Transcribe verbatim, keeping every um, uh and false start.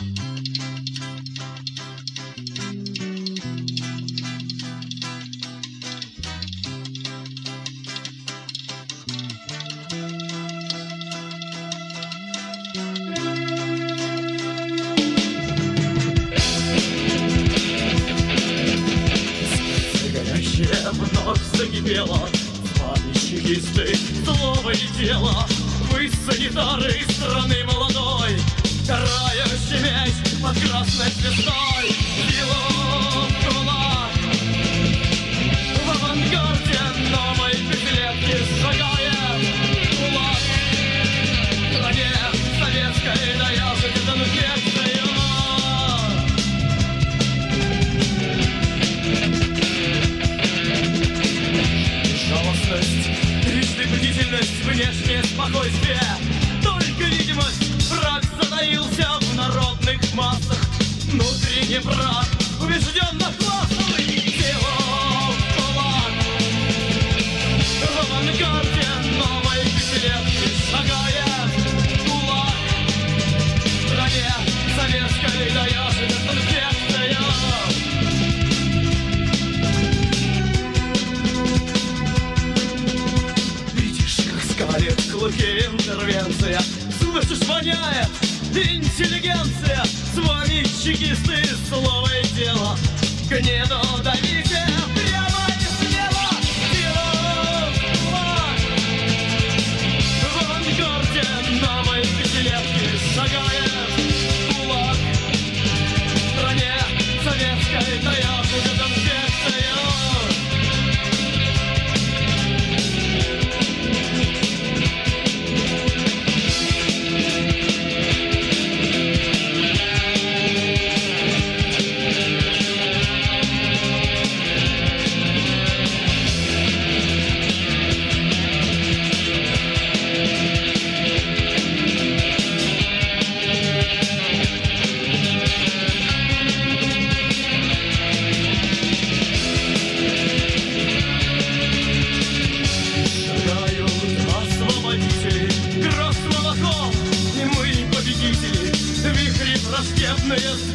Вновь закипело, с вами чекисты, слово и дело. Вы санитары страны молодой, карающий меч под красной звездой. Сила в кулак, в авангарде новой пятилетки шагает кулак. В стране советской даяжет инфекцию. Трижды бдительность, внешнее спокойствие, только видимость. Враг затаился в народных массах, внутренний враг убежденно классовый. Сила в кулак, в авангарде новой пятилетки шагает кулак. В стране советской даяжит инфекция. Клыки, интервенция, слышишь, воняет интеллигенция. С вами чекисты, слово и дело, гнеду давите прямо и смело. Сила в кулак, в авангарде новой пятилетки шагает кулак. В стране советской даяжит инфекция. Враждебные